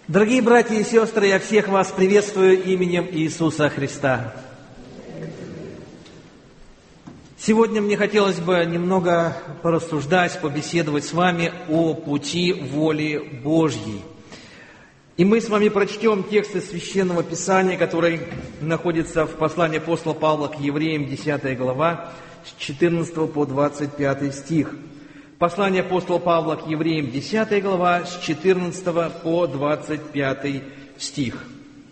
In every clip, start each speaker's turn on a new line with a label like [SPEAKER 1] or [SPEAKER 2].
[SPEAKER 1] Дорогие братья и сестры, я всех вас приветствую именем Иисуса Христа. Сегодня мне хотелось бы немного порассуждать, побеседовать с вами о пути воли Божьей. И мы с вами прочтем тексты Священного Писания, который находится в послании апостола Павла к евреям, 10 глава, с 14 по 25 стих. Послание апостола Павла к евреям, 10 глава, с 14 по 25 стих.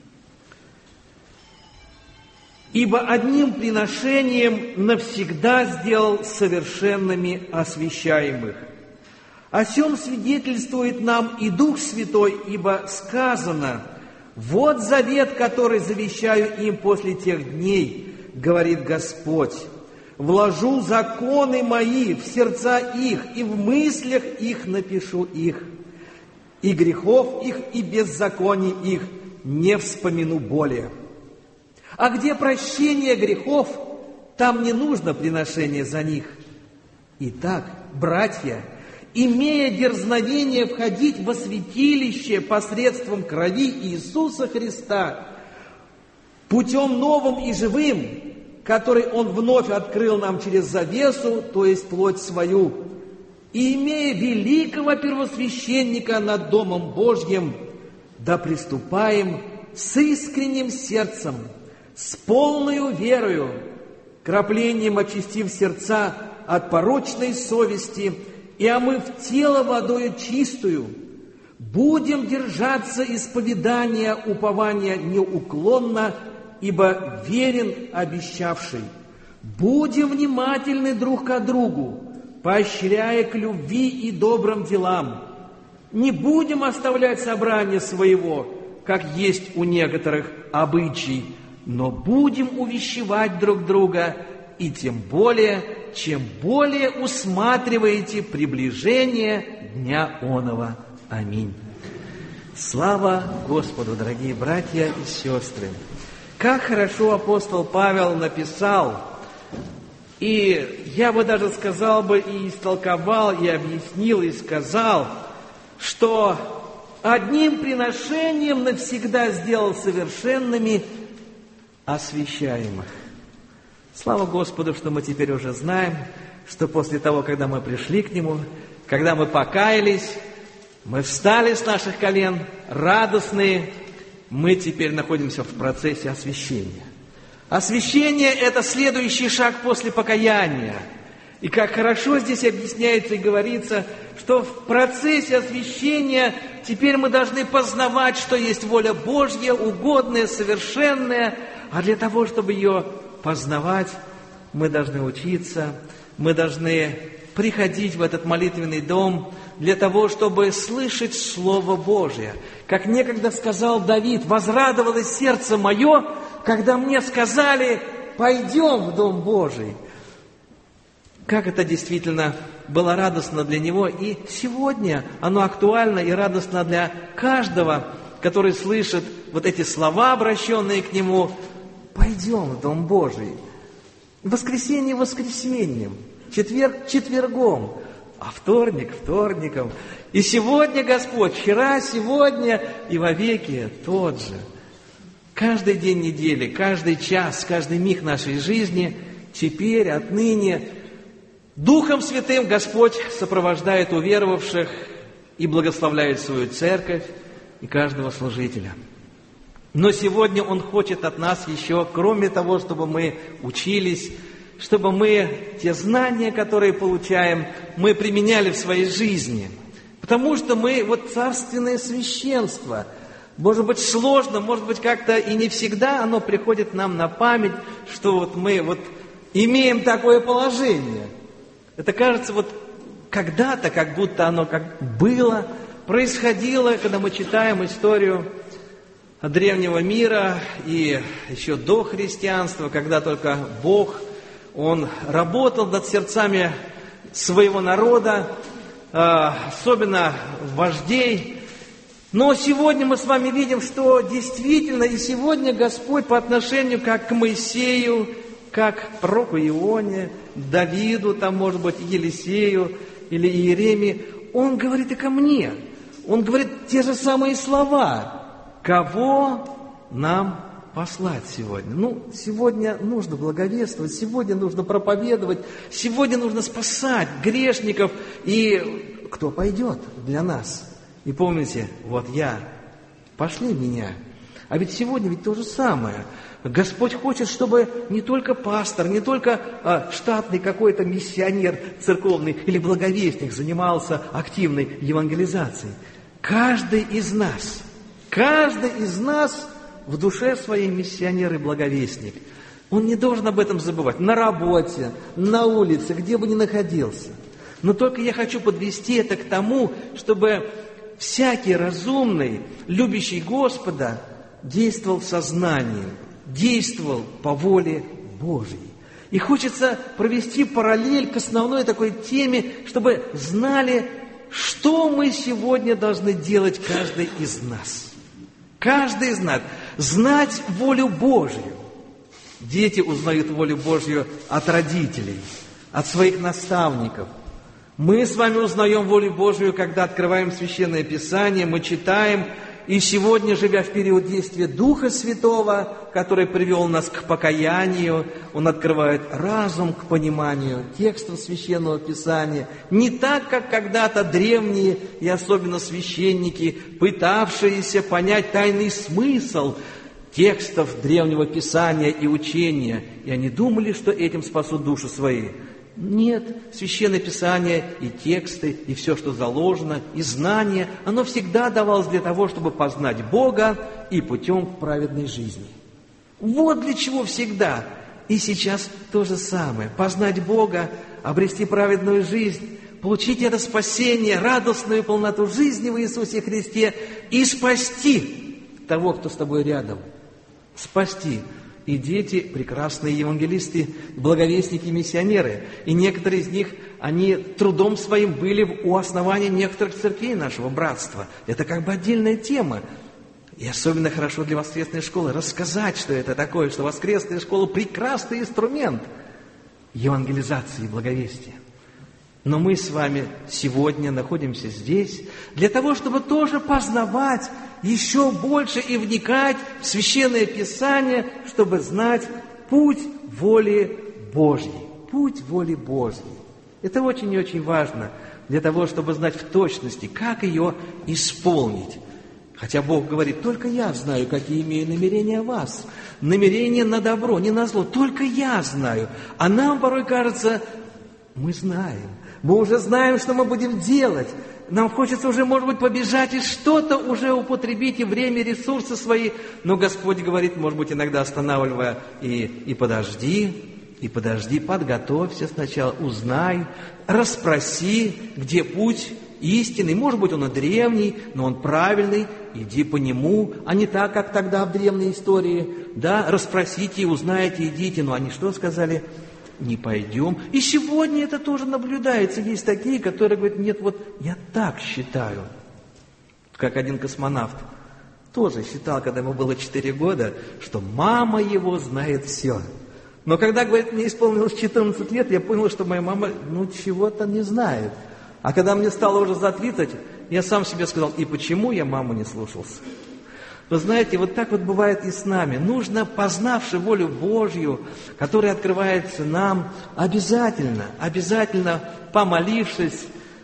[SPEAKER 1] «Ибо одним приношением навсегда сделал совершенными освящаемых. О сем свидетельствует нам и Дух Святой, ибо сказано: „Вот завет, который завещаю им после тех дней, говорит Господь. Вложу законы мои в сердца их, и в мыслях их напишу их. И грехов их, и беззаконий их не вспомину более. А где прощение грехов, там не нужно приношение за них. Итак, братья, имея дерзновение входить во святилище посредством крови Иисуса Христа, путем новым и живым, который Он вновь открыл нам через завесу, то есть плоть свою, и имея великого первосвященника над Домом Божьим, да приступаем с искренним сердцем, с полною верою, краплением очистив сердца от порочной совести и омыв тело водою чистую, будем держаться исповедания упования неуклонно, ибо верен обещавший. Будем внимательны друг к другу, поощряя к любви и добрым делам. Не будем оставлять собрание своего, как есть у некоторых обычай, но будем увещевать друг друга, и тем более, чем более усматриваете приближение дня оного. Аминь. Слава Господу, дорогие братья и сестры! Как хорошо апостол Павел написал, и я бы даже сказал бы, и истолковал, и объяснил, и сказал, что одним приношением навсегда сделал совершенными освящаемых. Слава Господу, что мы теперь уже знаем, что после того, когда мы пришли к Нему, когда мы покаялись, мы встали с наших колен, радостные, мы теперь находимся в процессе освящения. Освящение – это следующий шаг после покаяния. И как хорошо здесь объясняется и говорится, что в процессе освящения теперь мы должны познавать, что есть воля Божья, угодная, совершенная. А для того, чтобы ее познавать, мы должны учиться, мы должны приходить в этот молитвенный дом для того, чтобы слышать Слово Божие. Как некогда сказал Давид: «Возрадовалось сердце мое, когда мне сказали: пойдем в Дом Божий». Как это действительно было радостно для него, и сегодня оно актуально и радостно для каждого, который слышит вот эти слова, обращенные к нему: «Пойдем в Дом Божий». Воскресенье воскресеньем, четверг четвергом, а вторник вторником. И сегодня Господь, вчера, сегодня и вовеки тот же. Каждый день недели, каждый час, каждый миг нашей жизни теперь, отныне, Духом Святым Господь сопровождает уверовавших и благословляет свою церковь и каждого служителя. Но сегодня Он хочет от нас еще, кроме того, чтобы мы учились, чтобы мы те знания, которые получаем, мы применяли в своей жизни. Потому что мы царственное священство. Может быть, сложно, может быть, как-то и не всегда оно приходит нам на память, что мы имеем такое положение. Это кажется когда-то, как будто оно как было, происходило, когда мы читаем историю древнего мира и еще до христианства, когда только Бог, Он работал над сердцами своего народа, особенно вождей. Но сегодня мы с вами видим, что действительно и сегодня Господь по отношению как к Моисею, как к пророку Ионе, Давиду, может быть, Елисею или Иеремии, Он говорит и ко мне. он говорит те же самые слова. Кого нам послать сегодня? Сегодня нужно благовествовать, сегодня нужно проповедовать, сегодня нужно спасать грешников. И кто пойдет для нас? И помните, вот я, пошли меня. А ведь сегодня то же самое. Господь хочет, чтобы не только пастор, не только штатный какой-то миссионер церковный или благовестник занимался активной евангелизацией. Каждый из нас в душе своей миссионер и благовестник. Он не должен об этом забывать. На работе, на улице, где бы ни находился. Но только я хочу подвести это к тому, чтобы всякий разумный, любящий Господа, действовал в сознании, действовал по воле Божьей. И хочется провести параллель к основной такой теме, чтобы знали, что мы сегодня должны делать каждый из нас. Каждый из нас. Знать волю Божью. Дети узнают волю Божью от родителей, от своих наставников. Мы с вами узнаем волю Божью, когда открываем Священное Писание, мы читаем. И сегодня, живя в период действия Духа Святого, который привел нас к покаянию, Он открывает разум к пониманию текстов Священного Писания. Не так, как когда-то древние, и особенно священники, пытавшиеся понять тайный смысл текстов Древнего Писания и учения. И они думали, что этим спасут души свои. Нет, Священное Писание и тексты, и все, что заложено, и знание, оно всегда давалось для того, чтобы познать Бога и путем к праведной жизни. Вот для чего всегда. И сейчас то же самое. Познать Бога, обрести праведную жизнь, получить это спасение, радостную полноту жизни в Иисусе Христе и спасти того, кто с тобой рядом. Спасти. И дети, прекрасные евангелисты, благовестники, миссионеры. И некоторые из них, они трудом своим были у основания некоторых церквей нашего братства. Это как бы отдельная тема. И особенно хорошо для воскресной школы рассказать, что это такое, что воскресная школа – прекрасный инструмент евангелизации и благовестия. Но мы с вами сегодня находимся здесь для того, чтобы тоже познавать еще больше и вникать в Священное Писание, чтобы знать путь воли Божьей. Путь воли Божьей. Это очень и очень важно для того, чтобы знать в точности, как ее исполнить. Хотя Бог говорит, только я знаю, какие имею намерения о вас. Намерения на добро, не на зло. Только я знаю. А нам порой кажется, мы знаем. Мы уже знаем, что мы будем делать. Нам хочется уже, может быть, побежать и что-то уже употребить, и время, и ресурсы свои. Но Господь говорит, может быть, иногда останавливая, и подожди, подготовься сначала, узнай, расспроси, где путь истинный. Может быть, он и древний, но он правильный, иди по нему, а не так, как тогда в древней истории. Да, расспросите, узнаете, идите. Но они что сказали? Не пойдем. И сегодня это тоже наблюдается. Есть такие, которые говорят, нет, вот я так считаю. Как один космонавт тоже считал, когда ему было 4 года, что мама его знает все. Но когда, говорит, мне исполнилось 14 лет, я понял, что моя мама, чего-то не знает. А когда мне стало уже за 30, я сам себе сказал, и почему я маму не слушался? Вы знаете, вот так вот бывает и с нами. Нужно, познавши волю Божью, которая открывается нам, обязательно, помолившись,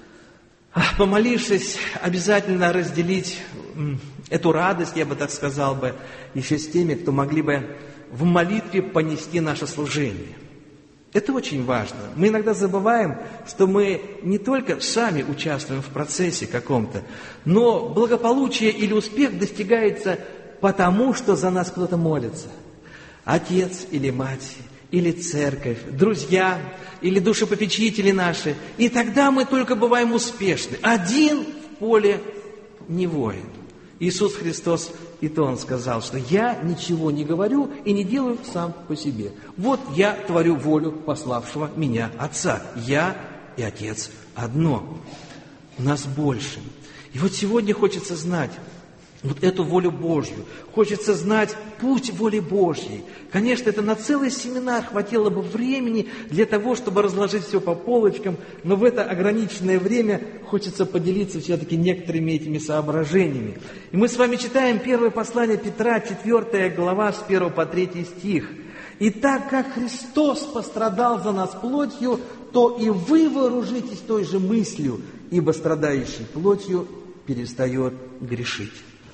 [SPEAKER 1] обязательно разделить эту радость, я бы так сказал бы, еще с теми, кто могли бы в молитве понести наше служение. Это очень важно. Мы иногда забываем, что мы не только сами участвуем в процессе каком-то, но благополучие или успех достигается потому, что за нас кто-то молится. Отец или мать, или церковь, друзья, или душепопечители наши. И тогда мы только бываем успешны. Один в поле не воин. Иисус Христос, и то Он сказал, что я ничего не говорю и не делаю сам по себе. Вот я творю волю пославшего меня Отца. Я и Отец одно. Нас больше. И вот сегодня хочется знать, вот эту волю Божью. Хочется знать путь воли Божьей. Конечно, это на целый семинар хватило бы времени для того, чтобы разложить все по полочкам, но в это ограниченное время хочется поделиться все-таки некоторыми этими соображениями. И мы с вами читаем первое послание Петра, 4 глава, с 1 по 3 стих. «Итак, как Христос пострадал за нас плотью, то и вы вооружитесь той же мыслью, ибо страдающий плотью перестает грешить».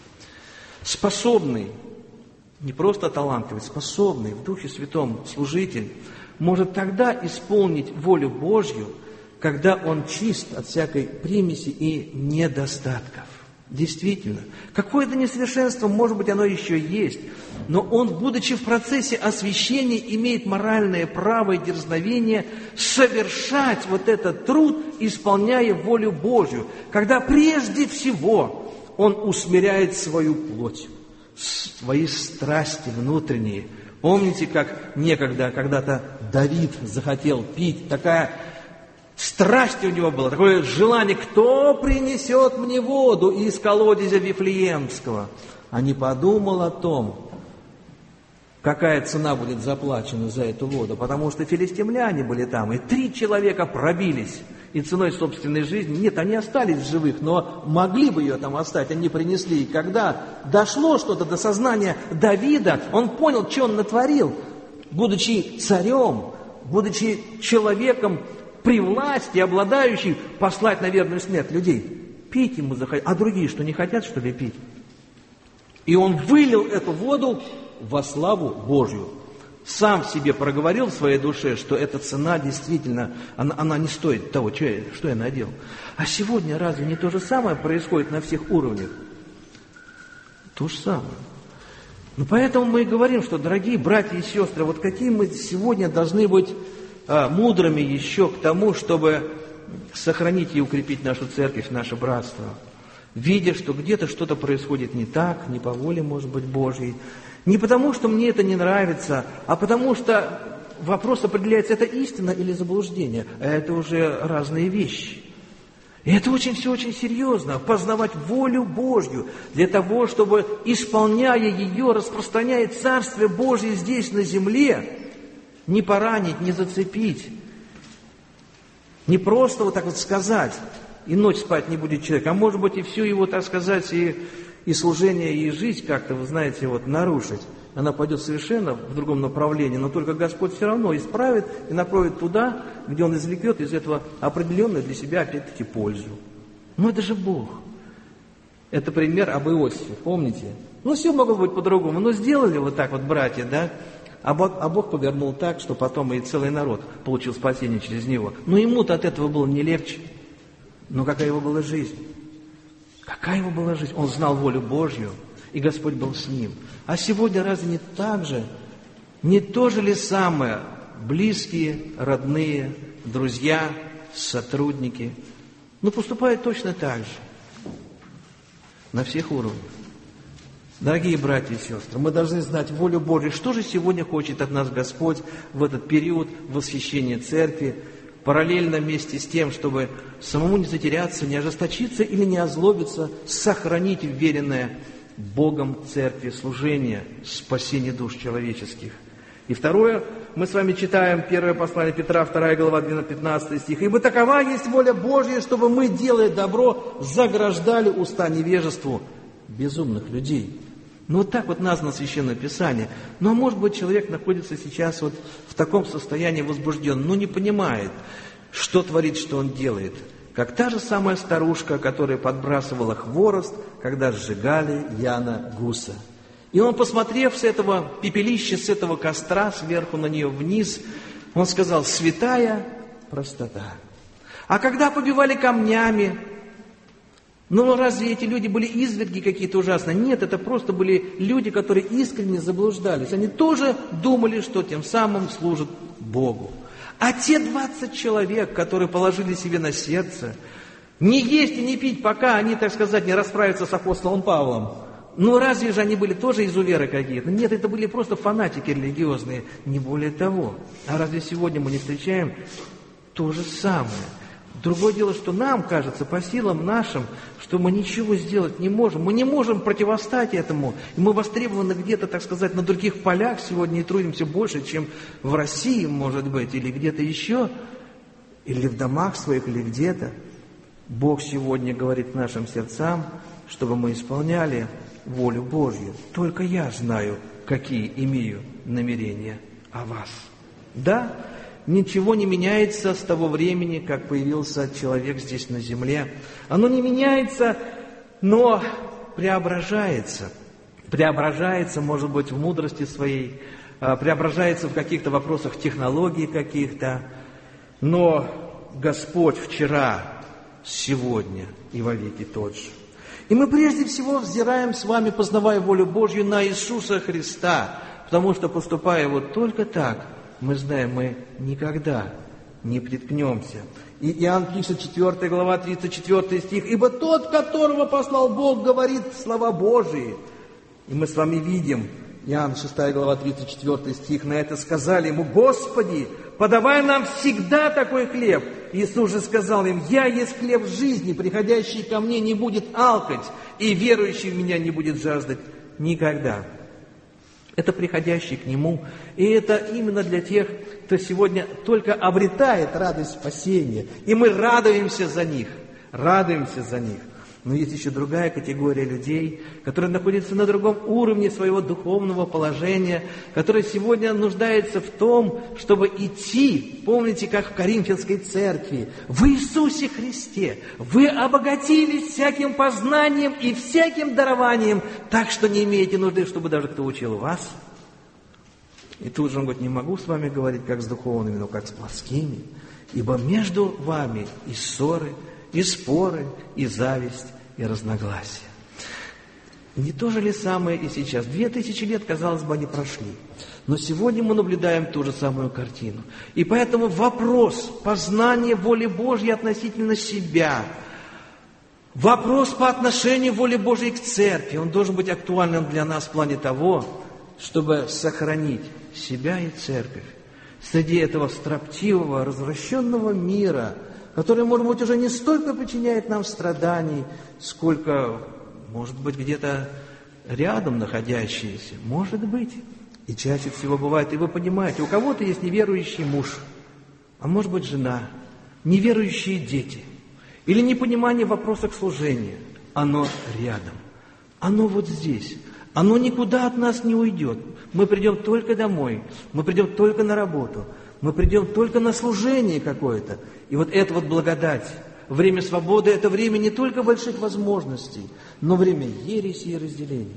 [SPEAKER 1] Способный, не просто талантливый, способный в Духе Святом служитель может тогда исполнить волю Божью, когда он чист от всякой примеси и недостатков. Действительно, какое-то несовершенство, может быть, оно еще есть, но он, будучи в процессе освящения, имеет моральное право и дерзновение совершать вот этот труд, исполняя волю Божью, когда прежде всего он усмиряет свою плоть, свои страсти внутренние. Помните, как некогда, когда-то Давид захотел пить, такая страсть у него была, такое желание, кто принесет мне воду из колодезя Вифлеемского, а не подумал о том, какая цена будет заплачена за эту воду, потому что филистимляне были там, и 3 человека пробились, и ценой собственной жизни, нет, они остались в живых, но могли бы ее там оставить, они принесли, и когда дошло что-то до сознания Давида, он понял, что он натворил, будучи царем, будучи человеком при власти, обладающий, послать на верную смерть людей. Пить ему захотелось. А другие что, не хотят, что ли, пить? И он вылил эту воду во славу Божью. Сам себе проговорил в своей душе, что эта цена действительно, она не стоит того, что я наделал. А сегодня разве не то же самое происходит на всех уровнях? То же самое. Ну, поэтому мы и говорим, что, дорогие братья и сестры, вот какие мы сегодня должны быть мудрыми еще к тому, чтобы сохранить и укрепить нашу церковь, наше братство, видя, что где-то что-то происходит не так, не по воле, может быть, Божьей, не потому, что мне это не нравится, а потому что вопрос определяется, это истина или заблуждение, а это уже разные вещи. И это все очень серьезно, познавать волю Божью, для того, чтобы, исполняя ее, распространяя Царствие Божье здесь, на земле, не поранить, не зацепить, не просто вот так вот сказать, и ночь спать не будет человек, а может быть и всю его, так сказать, и служение, и жизнь как-то, вы знаете, вот нарушить. Она пойдет совершенно в другом направлении, но только Господь все равно исправит и направит туда, где Он извлекет из этого определенную для себя, опять-таки, пользу. Но это же Бог. Это пример об Иосифе, помните? Ну, все могло быть по-другому, но сделали вот так вот братья, да? А Бог повернул так, что потом и целый народ получил спасение через него. Но ему-то от этого было не легче. Но какая его была жизнь? Какая его была жизнь? Он знал волю Божью, и Господь был с ним. А сегодня разве не так же? Не то же ли самое? Близкие, родные, друзья, сотрудники. Ну, поступают точно так же. На всех уровнях. Дорогие братья и сестры, мы должны знать волю Божью. Что же сегодня хочет от нас Господь в этот период восхищения церкви, параллельно вместе с тем, чтобы самому не затеряться, не ожесточиться или не озлобиться, сохранить вверенное Богом церкви служение, спасение душ человеческих. И второе, мы с вами читаем первое послание Петра, 2 глава, 15 стих. «Ибо такова есть воля Божья, чтобы мы, делая добро, заграждали уста невежеству безумных людей». Ну, вот так вот названо Священное Писание. Но, может быть, человек находится сейчас вот в таком состоянии возбужден, но не понимает, что творит, что он делает. Как та же самая старушка, которая подбрасывала хворост, когда сжигали Яна Гуса. И он, посмотрев с этого пепелища, с этого костра, сверху на нее вниз, он сказал: «Святая простота». А когда побивали камнями, ну, разве эти люди были изверги какие-то ужасные? Нет, это просто были люди, которые искренне заблуждались. Они тоже думали, что тем самым служат Богу. А те 20 человек, которые положили себе на сердце, не есть и не пить, пока они, так сказать, не расправятся с апостолом Павлом. Ну, разве же они были тоже изуверы какие-то? Нет, это были просто фанатики религиозные, не более того. А разве сегодня мы не встречаем то же самое? Другое дело, что нам кажется, по силам нашим, что мы ничего сделать не можем. Мы не можем противостать этому. И мы востребованы где-то, так сказать, на других полях сегодня и трудимся больше, чем в России, может быть, или где-то еще, или в домах своих, или где-то. Бог сегодня говорит нашим сердцам, чтобы мы исполняли волю Божью. Только я знаю, какие имею намерения о вас. Да, ничего не меняется с того времени, как появился человек здесь на земле. Оно не меняется, но преображается. Преображается, может быть, в мудрости своей, преображается в каких-то вопросах технологий каких-то. Но Господь вчера, сегодня и вовеки тот же. И мы прежде всего взираем с вами, познавая волю Божью, на Иисуса Христа, потому что, поступая вот только так, мы знаем, мы никогда не приткнемся. И Иоанн пишет, 4 глава, 34 стих, «Ибо тот, которого послал Бог, говорит слова Божии». И мы с вами видим, Иоанн 6 глава, 34 стих, на это сказали ему, «Господи, подавай нам всегда такой хлеб». Иисус же сказал им, «Я есть хлеб жизни, приходящий ко мне не будет алкать, и верующий в меня не будет жаждать никогда». Это приходящий к Нему, и это именно для тех, кто сегодня только обретает радость спасения, и мы радуемся за них, радуемся за них. Но есть еще другая категория людей, которые находятся на другом уровне своего духовного положения, которые сегодня нуждаются в том, чтобы идти, помните, как в Коринфянской церкви, в Иисусе Христе. Вы обогатились всяким познанием и всяким дарованием, так что не имеете нужды, чтобы даже кто учил вас. И тут же он говорит, не могу с вами говорить, как с духовными, но как с плотскими, ибо между вами и ссоры, и споры, и зависть, и разногласия. Не то же ли самое и сейчас? 2000 лет, казалось бы, они прошли. Но сегодня мы наблюдаем ту же самую картину. И поэтому вопрос познания воли Божьей относительно себя, вопрос по отношению воли Божьей к церкви, он должен быть актуальным для нас в плане того, чтобы сохранить себя и церковь среди этого строптивого, развращенного мира, который, может быть, уже не столько причиняет нам страданий, сколько, может быть, где-то рядом находящиеся. Может быть. И чаще всего бывает, и вы понимаете, у кого-то есть неверующий муж, а может быть, жена, неверующие дети, или непонимание в вопросах служения. Оно рядом. Оно вот здесь. Оно никуда от нас не уйдет. Мы придем только домой, мы придем только на работу, мы придем только на служение какое-то. И вот эта вот благодать, время свободы, это время не только больших возможностей, но время ереси и разделений.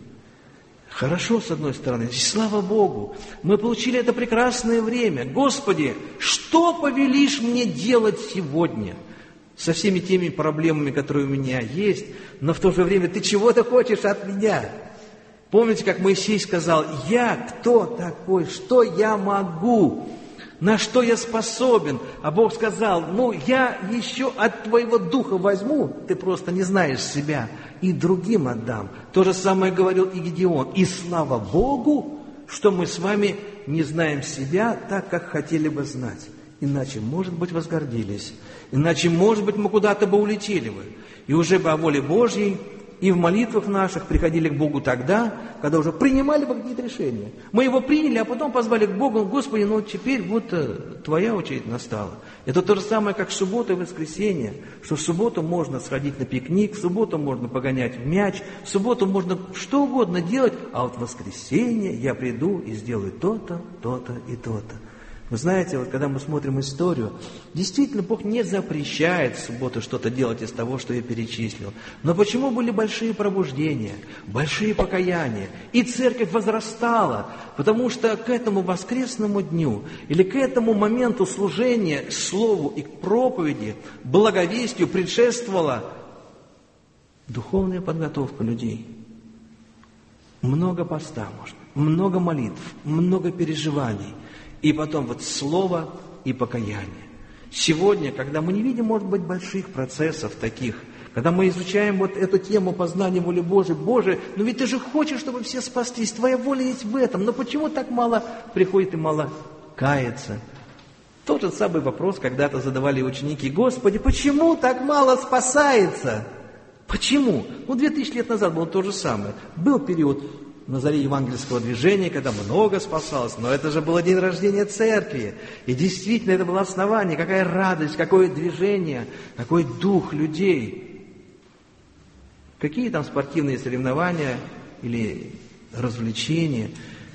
[SPEAKER 1] Хорошо, с одной стороны, слава Богу, мы получили это прекрасное время. Господи, что повелишь мне делать сегодня? Со всеми теми проблемами, которые у меня есть, но в то же время Ты чего-то хочешь от меня. Помните, как Моисей сказал, я кто такой, что я могу, на что я способен? А Бог сказал, я еще от твоего духа возьму, ты просто не знаешь себя, и другим отдам. То же самое говорил и Гедеон. И слава Богу, что мы с вами не знаем себя так, как хотели бы знать. Иначе, может быть, возгордились. Иначе, может быть, мы куда-то бы улетели бы. И уже бы о воле Божьей и в молитвах наших приходили к Богу тогда, когда уже принимали бы какие-то решения. Мы его приняли, а потом позвали к Богу, Господи, теперь вот Твоя очередь настала. Это то же самое, как суббота и воскресенье, что в субботу можно сходить на пикник, в субботу можно погонять в мяч, в субботу можно что угодно делать, а вот в воскресенье я приду и сделаю то-то, то-то и то-то. Вы знаете, вот когда мы смотрим историю, действительно, Бог не запрещает в субботу что-то делать из того, что я перечислил. Но почему были большие пробуждения, большие покаяния, и церковь возрастала? Потому что к этому воскресному дню или к этому моменту служения слову и к проповеди, благовестию предшествовала духовная подготовка людей. Много поста можно, много молитв, много переживаний. И потом вот слово и покаяние. Сегодня, когда мы не видим, может быть, больших процессов таких, когда мы изучаем вот эту тему познания воли Божией, Боже, ведь Ты же хочешь, чтобы все спаслись, Твоя воля есть в этом, но почему так мало приходит и мало кается? Тот же самый вопрос когда-то задавали ученики: Господи, почему так мало спасается? Почему? 2000 лет назад было то же самое. Был период на заре евангельского движения, когда много спасалось, но это же был день рождения церкви. И действительно, это было основание, какая радость, какое движение, какой дух людей. Какие там спортивные соревнования или развлечения?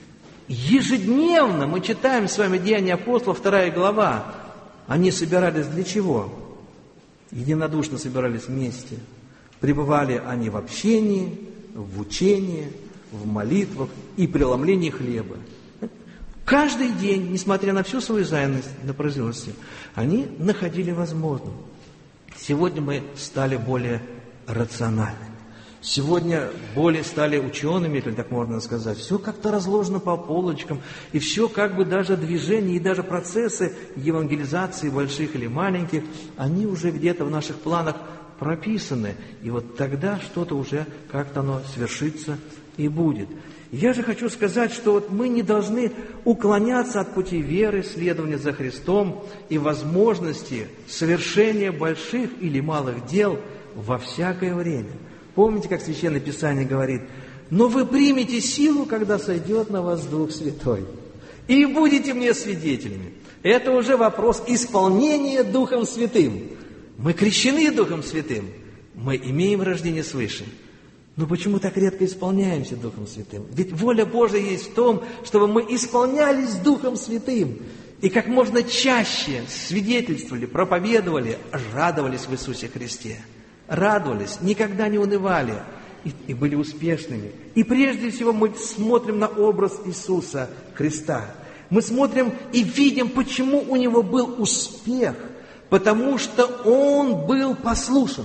[SPEAKER 1] Ежедневно мы читаем с вами Деяния апостолов, 2 глава. Они собирались для чего? Единодушно собирались вместе. Пребывали они в общении, в учении, в молитвах и преломлении хлеба. Каждый день, несмотря на всю свою занятость, напряженность, они находили возможным. Сегодня мы стали более рациональными. Сегодня более стали учеными, если так можно сказать. Все как-то разложено по полочкам. И все как бы даже движения и даже процессы евангелизации больших или маленьких, они уже где-то в наших планах прописаны. И вот тогда что-то уже как-то оно свершится и будет. Я же хочу сказать, что вот мы не должны уклоняться от пути веры, следования за Христом и возможности совершения больших или малых дел во всякое время. Помните, как Священное Писание говорит: «Но вы примете силу, когда сойдет на вас Дух Святой, и будете мне свидетелями». Это уже вопрос исполнения Духом Святым. Мы крещены Духом Святым, мы имеем рождение свыше. Но почему так редко исполняемся Духом Святым? Ведь воля Божия есть в том, чтобы мы исполнялись Духом Святым. И как можно чаще свидетельствовали, проповедовали, радовались в Иисусе Христе. Радовались, никогда не унывали и были успешными. И прежде всего мы смотрим на образ Иисуса Христа. Мы смотрим и видим, почему у Него был успех. Потому что Он был послушен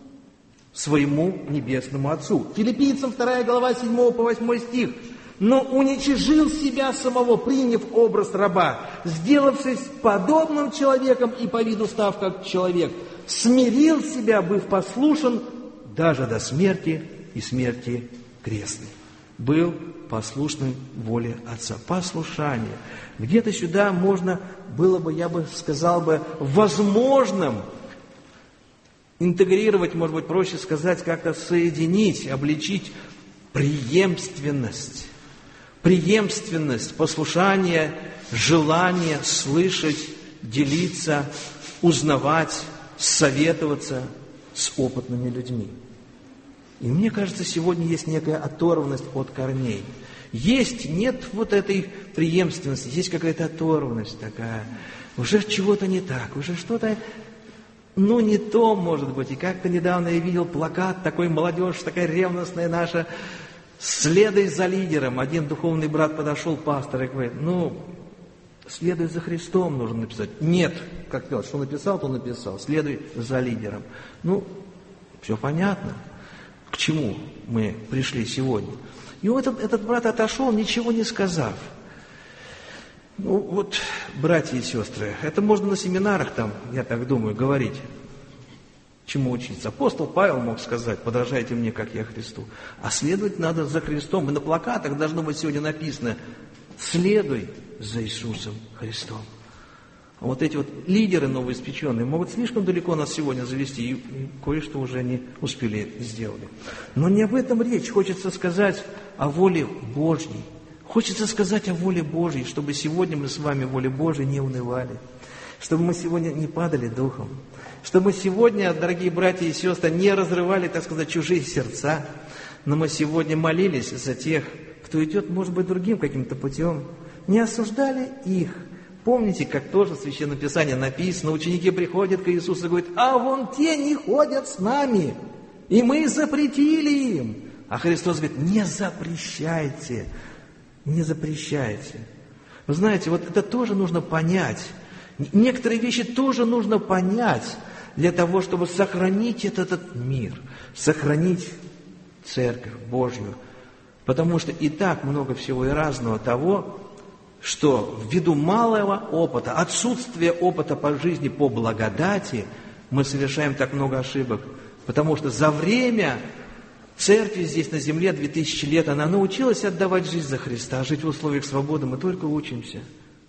[SPEAKER 1] своему Небесному Отцу. Филиппийцам 2 глава 7 по 8 стих. «Но уничижил себя самого, приняв образ раба, сделавшись подобным человеком и по виду став как человек, смирил себя, быв послушен даже до смерти и смерти крестной». Был послушным воле Отца. Послушание. Где-то сюда можно было бы, я бы сказал бы, возможным интегрировать, может быть, проще сказать, как-то соединить, обличить преемственность. Преемственность, послушание, желание слышать, делиться, узнавать, советоваться с опытными людьми. И мне кажется, сегодня есть некая оторванность от корней. Нет вот этой преемственности, есть какая-то оторванность такая. Уже чего-то не так, уже что-то, не то, может быть. И как-то недавно я видел плакат, такой молодежь, такая ревностная наша, «Следуй за лидером». Один духовный брат подошел, пастор, и говорит: следуй за Христом нужно написать. Нет, как сказал, что написал, то написал. Следуй за лидером. Все понятно, к чему мы пришли сегодня. И вот этот брат отошел, ничего не сказав. Братья и сестры, это можно на семинарах там, я так думаю, говорить. Чему учиться? Апостол Павел мог сказать: подражайте мне, как я Христу. А следовать надо за Христом. И на плакатах должно быть сегодня написано: следуй за Иисусом Христом. А вот эти лидеры новоиспеченные могут слишком далеко нас сегодня завести, и кое-что уже не успели сделать. Но не об этом речь. Хочется сказать о воле Божьей. Хочется сказать о воле Божьей, чтобы сегодня мы с вами воле Божьей не унывали, чтобы мы сегодня не падали духом, чтобы мы сегодня, дорогие братья и сестры, не разрывали, так сказать, чужие сердца, но мы сегодня молились за тех, кто идет, может быть, другим каким-то путем, не осуждали их. Помните, как тоже в Священном Писании написано: ученики приходят к Иисусу и говорят: а вон те не ходят с нами, и мы запретили им. А Христос говорит: не запрещайте, не запрещайте. Вы знаете, это тоже нужно понять. Некоторые вещи тоже нужно понять для того, чтобы сохранить этот мир, сохранить Церковь Божью. Потому что и так много всего и разного того, что ввиду малого опыта, отсутствия опыта по жизни, по благодати, мы совершаем так много ошибок. Потому что за время Церкви здесь на земле 2000 лет, она научилась отдавать жизнь за Христа, жить в условиях свободы, мы только учимся.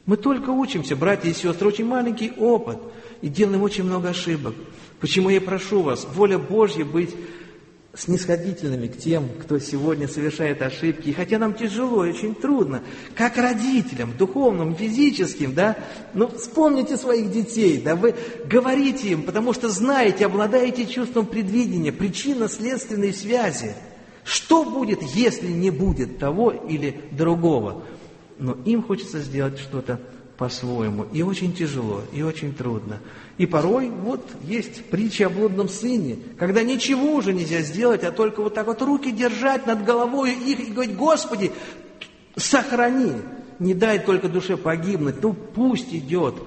[SPEAKER 1] Мы только учимся, братья и сестры, очень маленький опыт, и делаем очень много ошибок. Почему я прошу вас, воля Божья, быть снисходительными к тем, кто сегодня совершает ошибки. И хотя нам тяжело и очень трудно, как родителям, духовным, физическим, да, ну, вспомните своих детей, да, вы говорите им, потому что знаете, обладаете чувством предвидения, причинно-следственной связи. Что будет, если не будет того или другого? Но им хочется сделать что-то по-своему. И очень тяжело, и очень трудно. И порой вот есть притча о блудном сыне, когда ничего уже нельзя сделать, а только вот так вот руки держать над головой их и говорить: Господи, сохрани, не дай только душе погибнуть, ну пусть идет.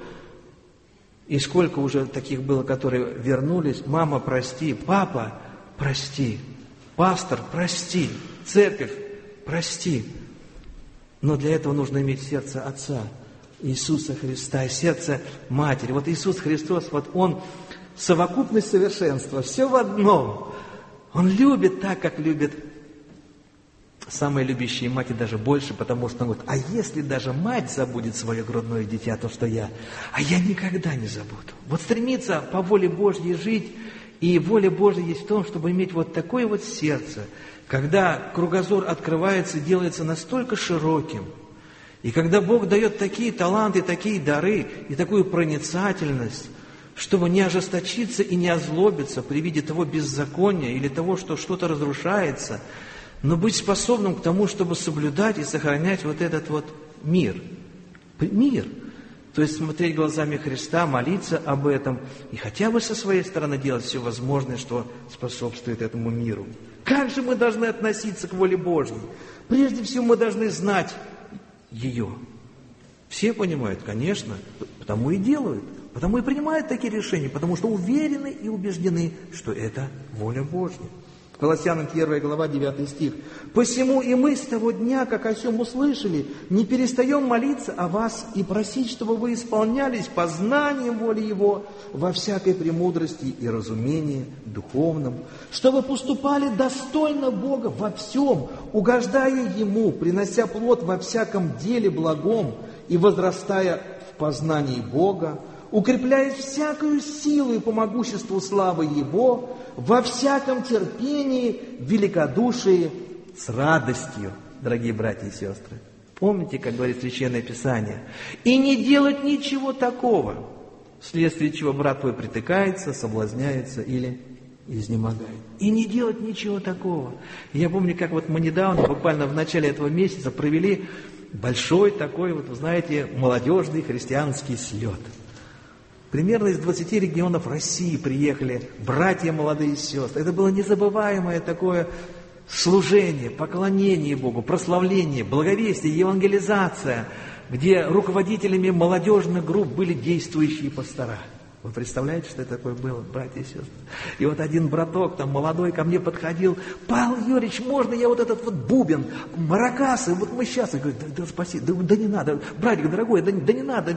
[SPEAKER 1] И сколько уже таких было, которые вернулись: мама, прости, папа, прости, пастор, прости, церковь, прости. Но для этого нужно иметь сердце Отца Иисуса Христа и сердце Матери. Вот Иисус Христос, вот Он совокупность совершенства, все в одном. Он любит так, как любит самые любящие мать, и даже больше, потому что Он говорит: а если даже мать забудет свое грудное дитя, то что я? А я никогда не забуду. Вот стремиться по воле Божьей жить, и воля Божья есть в том, чтобы иметь вот такое вот сердце, когда кругозор открывается, делается настолько широким, и когда Бог дает такие таланты, такие дары и такую проницательность, чтобы не ожесточиться и не озлобиться при виде того беззакония или того, что что-то разрушается, но быть способным к тому, чтобы соблюдать и сохранять вот этот вот мир. Мир. То есть смотреть глазами Христа, молиться об этом и хотя бы со своей стороны делать все возможное, что способствует этому миру. Как же мы должны относиться к воле Божьей? Прежде всего мы должны знать ее. Все понимают, конечно, потому и делают, потому и принимают такие решения, потому что уверены и убеждены, что это воля Божья. Колоссянам 1 глава, 9 стих. «Посему и мы с того дня, как о сем услышали, не перестаем молиться о вас и просить, чтобы вы исполнялись познанием воли Его во всякой премудрости и разумении духовном, чтобы поступали достойно Бога во всем, угождая Ему, принося плод во всяком деле благом и возрастая в познании Бога, укрепляясь всякою силой по могуществу славы Его, во всяком терпении, великодушии, с радостью, дорогие братья и сестры. Помните, как говорит Священное Писание? И не делать ничего такого, вследствие чего брат твой притыкается, соблазняется или изнемогает. И не делать ничего такого. Я помню, как вот мы недавно, буквально в начале этого месяца, провели большой такой, вот, вы знаете, молодежный христианский слет. Примерно из 20 регионов России приехали братья, молодые сестры. Это было незабываемое такое служение, поклонение Богу, прославление, благовестие, евангелизация, где руководителями молодежных групп были действующие пастора. Вы представляете, что это такое было, братья и сестры? И вот один браток, там молодой, ко мне подходил: Павел Юрьевич, можно я вот этот вот бубен, маракасы, вот мы сейчас. Я говорю: да спаси, да не надо, братик дорогой, да не надо,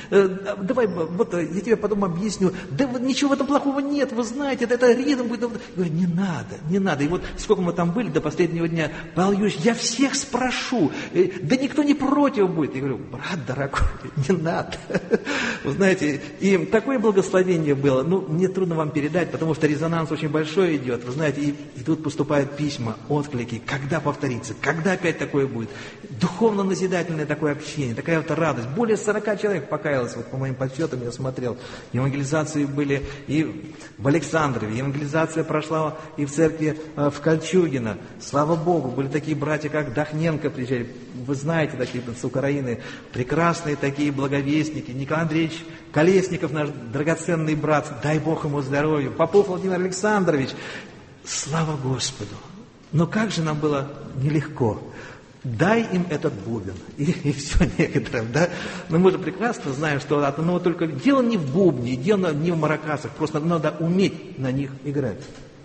[SPEAKER 1] давай, вот я тебе потом объясню. Да вот ничего в этом плохого нет, вы знаете, это ритм будет. Я говорю: не надо. И вот сколько мы там были до последнего дня: Павел Юрьевич, я всех спрошу, да никто не против будет. Я говорю: брат дорогой, не надо. Вы знаете, и такое благословение было, ну, мне трудно вам передать, потому что резонанс очень большой идет, вы знаете, и тут поступают письма, отклики, когда повторится, когда опять такое будет. Духовно-назидательное такое общение, такая вот радость. Более 40 человек покаялось, вот по моим подсчетам я смотрел. Евангелизации были и в Александрове, евангелизация прошла и в церкви в Кольчугино. Слава Богу, были такие братья, как Дахненко приезжали, вы знаете, такие с Украины, прекрасные такие благовестники, Николай Андреевич Колесников, наш драгоценный брат, дай Бог ему здоровья, Попов Владимир Александрович, слава Господу. Но как же нам было нелегко. Дай им этот бубен, и все некоторым, да. Но мы же прекрасно знаем, что одного только дело не в бубне, дело не в маракасах, просто надо уметь на них играть.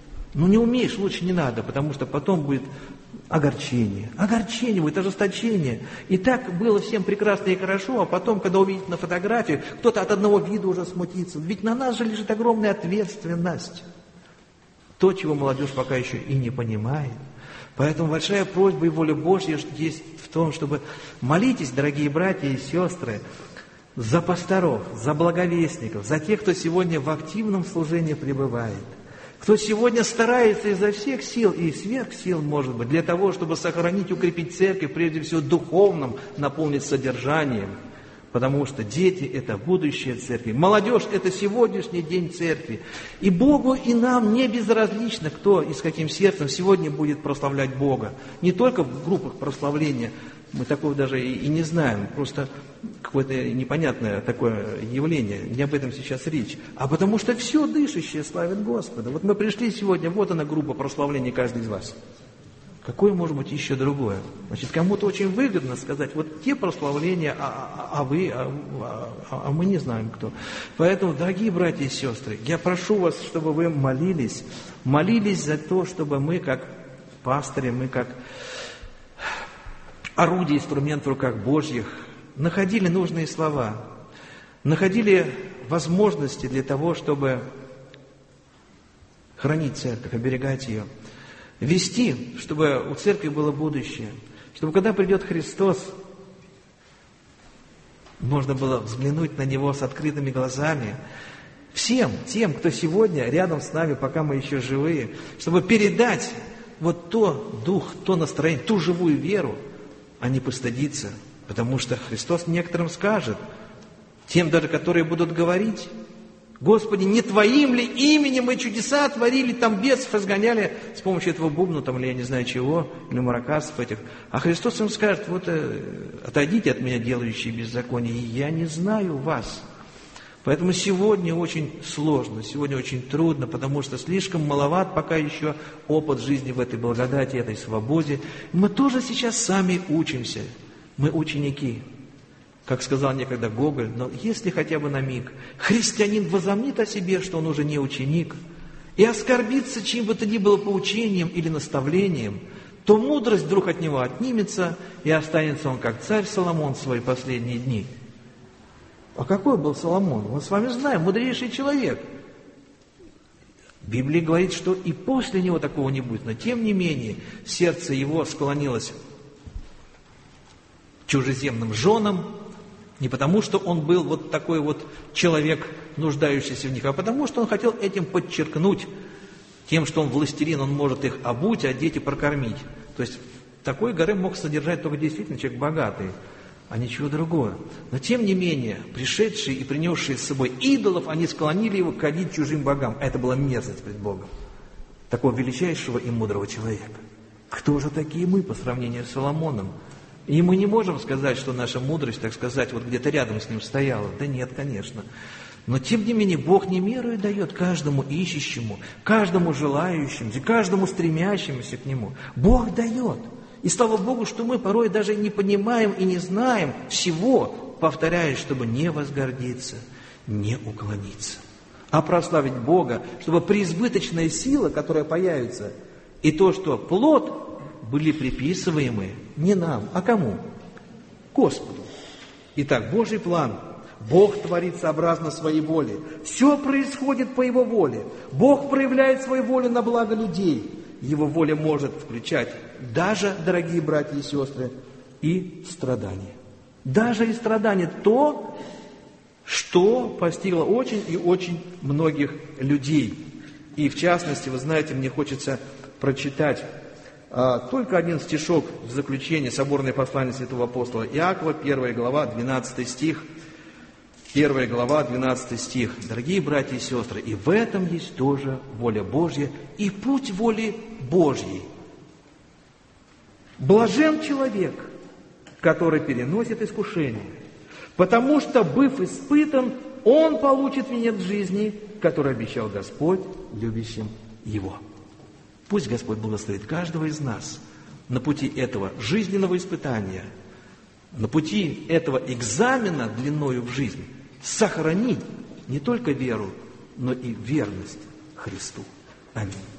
[SPEAKER 1] Ну не умеешь, лучше не надо, потому что потом будет огорчение будет, ожесточение. И так было всем прекрасно и хорошо, а потом, когда увидите на фотографии, кто-то от одного вида уже смутится. Ведь на нас же лежит огромная ответственность. То, чего молодежь пока еще и не понимает. Поэтому большая просьба и воля Божья есть в том, чтобы молитесь, дорогие братья и сестры, за пасторов, за благовестников, за тех, кто сегодня в активном служении пребывает, кто сегодня старается изо всех сил и сверх сил, может быть, для того, чтобы сохранить, укрепить церковь, прежде всего духовным, наполнить содержанием. Потому что дети – это будущее церкви. Молодежь – это сегодняшний день церкви. И Богу, и нам не безразлично, кто и с каким сердцем сегодня будет прославлять Бога. Не только в группах прославления, мы такого даже и не знаем, просто какое-то непонятное такое явление, не об этом сейчас речь, а потому что все дышащее славит Господа. Вот мы пришли сегодня, вот она группа прославления, каждый из вас. Какое может быть еще другое? Значит, кому-то очень выгодно сказать, вот те прославления, а мы не знаем кто. Поэтому, дорогие братья и сестры, я прошу вас, чтобы вы молились за то, чтобы мы, как пастыри, мы, как орудие, инструмент в руках Божьих, находили нужные слова, находили возможности для того, чтобы хранить церковь, оберегать ее, вести, чтобы у церкви было будущее, чтобы когда придет Христос, можно было взглянуть на Него с открытыми глазами, всем тем, кто сегодня рядом с нами, пока мы еще живые, чтобы передать вот то дух, то настроение, ту живую веру, а не постыдиться, потому что Христос некоторым скажет, тем даже, которые будут говорить: Господи, не Твоим ли именем мы чудеса творили, там бесов изгоняли с помощью этого бубна, там, или я не знаю чего, или маракасов этих. А Христос им скажет: вот отойдите от меня, делающие беззаконие, и я не знаю вас. Поэтому сегодня очень сложно, сегодня очень трудно, потому что слишком маловат пока еще опыт жизни в этой благодати, этой свободе. Мы тоже сейчас сами учимся, мы ученики. Как сказал некогда Гоголь, но если хотя бы на миг христианин возомнит о себе, что он уже не ученик, и оскорбится чьим бы то ни было поучением или наставлением, то мудрость вдруг от него отнимется, и останется он, как царь Соломон в свои последние дни. А какой был Соломон? Мы с вами знаем, мудрейший человек. Библия говорит, что и после него такого не будет, но тем не менее сердце его склонилось к чужеземным женам, не потому, что он был вот такой вот человек, нуждающийся в них, а потому, что он хотел этим подчеркнуть тем, что он властелин, он может их обуть, одеть и прокормить. То есть такой гарем мог содержать только действительно человек богатый, а ничего другого. Но тем не менее, пришедшие и принесшие с собой идолов, они склонили его ходить чужим богам. Это была мерзость пред Богом, такого величайшего и мудрого человека. Кто же такие мы по сравнению с Соломоном? И мы не можем сказать, что наша мудрость, так сказать, вот где-то рядом с ним стояла. Да нет, конечно. Но тем не менее, Бог не меру дает каждому ищущему, каждому желающему, каждому стремящемуся к Нему. Бог дает. И слава Богу, что мы порой даже не понимаем и не знаем всего, повторяю, чтобы не возгордиться, не уклониться, а прославить Бога, чтобы преизбыточная сила, которая появится, и то, что плод были приписываемы не нам, а кому? Господу. Итак, Божий план. Бог творит сообразно своей воле. Все происходит по Его воле. Бог проявляет свою волю на благо людей. Его воля может включать даже, дорогие братья и сестры, и страдания. Даже и страдания. То, что постигло очень и очень многих людей. И в частности, вы знаете, мне хочется прочитать только один стишок в заключение соборной послания святого апостола Иакова, 1 глава, 12 стих. 1 глава, 12 стих. Дорогие братья и сестры, и в этом есть тоже воля Божья и путь воли Божьей. Блажен человек, который переносит искушение, потому что, быв испытан, он получит венец жизни, который обещал Господь любящим его. Пусть Господь благословит каждого из нас на пути этого жизненного испытания, на пути этого экзамена длиною в жизнь, сохранить не только веру, но и верность Христу. Аминь.